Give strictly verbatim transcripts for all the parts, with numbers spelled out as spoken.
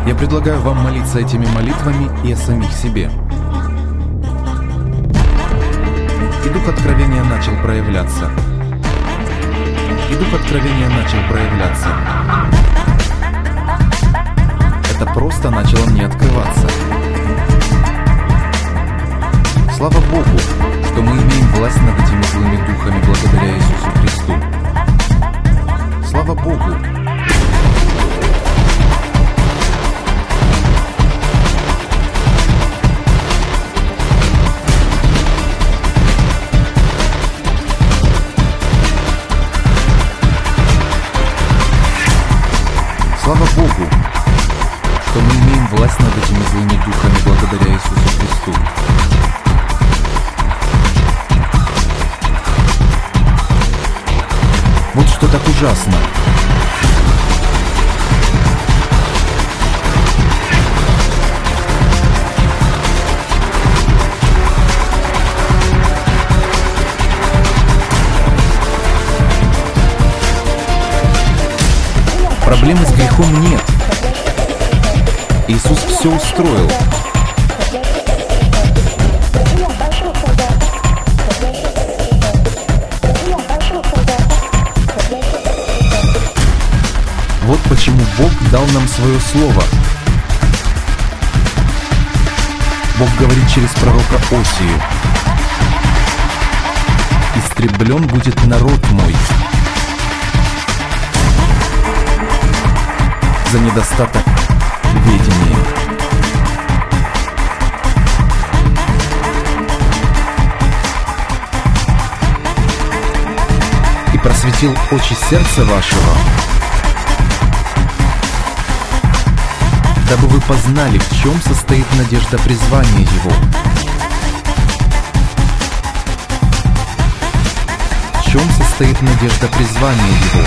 Я предлагаю вам молиться этими молитвами и о самих себе. И дух откровения начал проявляться. И дух откровения начал проявляться. Это просто начало мне открываться. Слава Богу, что мы имеем власть над этими злыми духами благодаря Иисусу Христу. Слава Богу. Слава Богу, что мы имеем власть над этими злыми духами благодаря Иисусу Христу. Вот что так ужасно. Проблемы с грехом нет. Иисус все устроил. Вот почему Бог дал нам свое слово. Бог говорит через пророка Осию: «Истреблен будет народ мой за недостаток ведения». «И просветил очи сердца вашего, дабы вы познали, в чем состоит надежда призвания Его, в чем состоит надежда призвания Его».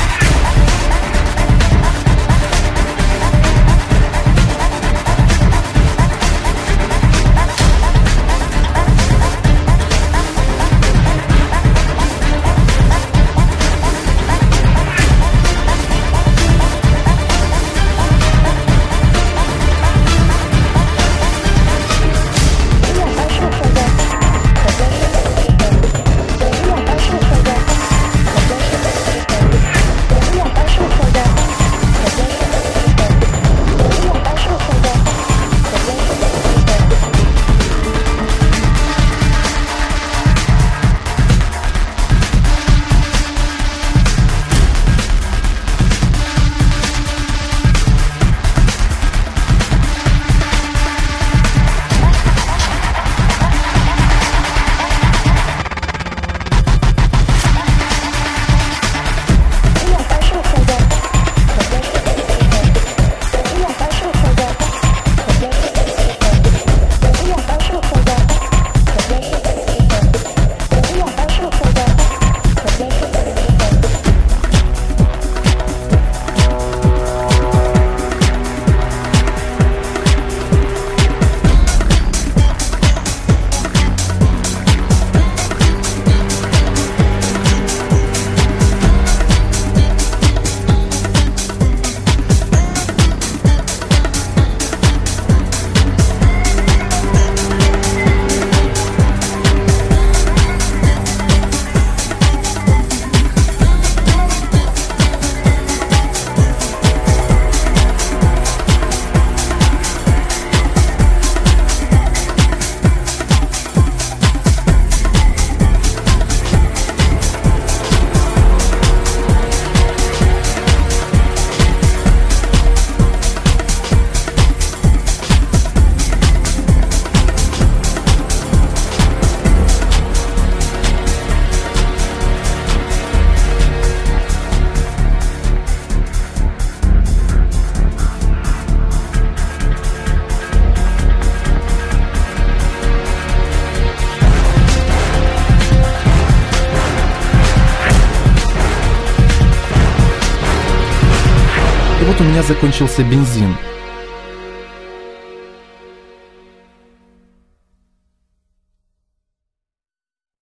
И вот у меня закончился бензин.